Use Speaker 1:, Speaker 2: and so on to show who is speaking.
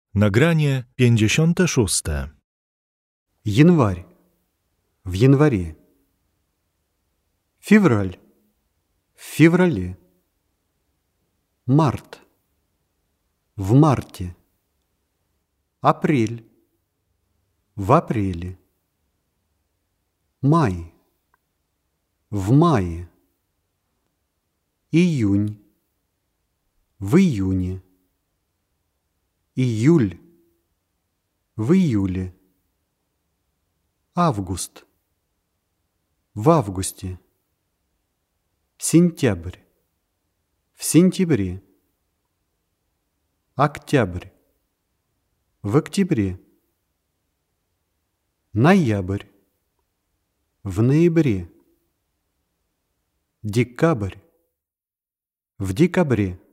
Speaker 1: Nagranie 56.
Speaker 2: Январь. В январе. Февраль. В феврале. Март. В марте. Апрель. В апреле. Май. В мае. Июнь. В июне. Июль. В июле. Август. В августе. Сентябрь. В сентябре. Октябрь. В октябре. Ноябрь. В ноябре. Декабрь. В декабре.